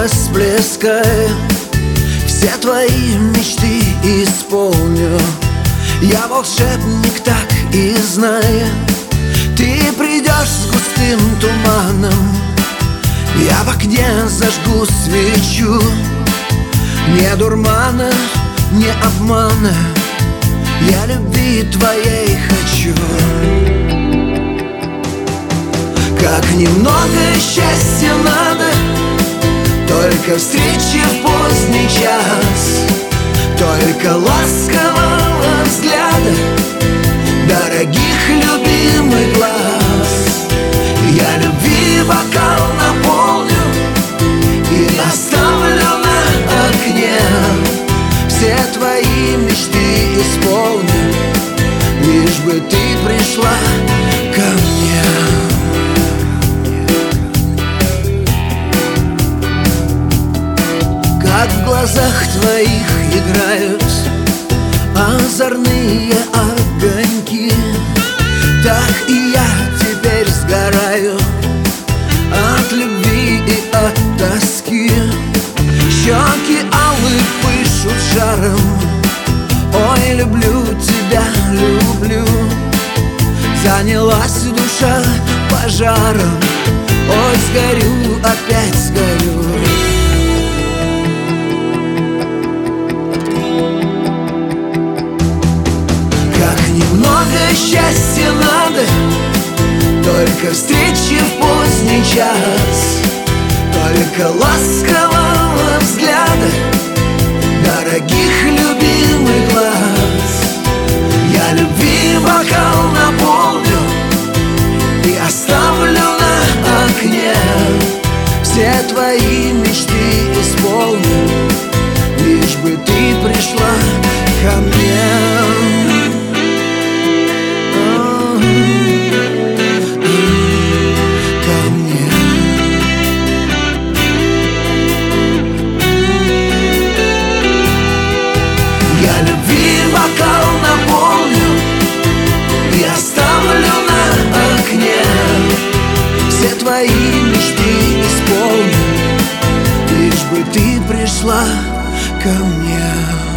расплескай, все твои мечты исполню. Я волшебник, так и знай. Ты придешь с густым туманом, я в окне зажгу свечу. Не дурмана, не обмана, я любви твоей хочу. Как немного счастья надо, только встречи в поздний час, только ласкового взгляда, дорогих любимых глаз. Я любви бокал наполню и оставлю на окне. Все твои мечты исполню, лишь бы ты пришла ко мне. Как в глазах твоих играют озорные огоньки, так и я теперь сгораю от любви и от тоски. Щеки алые пышут жаром, ой, люблю тебя, люблю. Занялась душа пожаром, ой, сгорю, опять сгорю. Немного счастья надо, только встречи в поздний час, только ласкового взгляда, дорогих любимых глаз. Я любви бокал наполню и оставлю на окне. Все твои мечты исполню, лишь бы ты пришла ко мне. Я любви бокал наполню и оставлю на окне. Все твои мечты исполню, лишь бы ты пришла ко мне.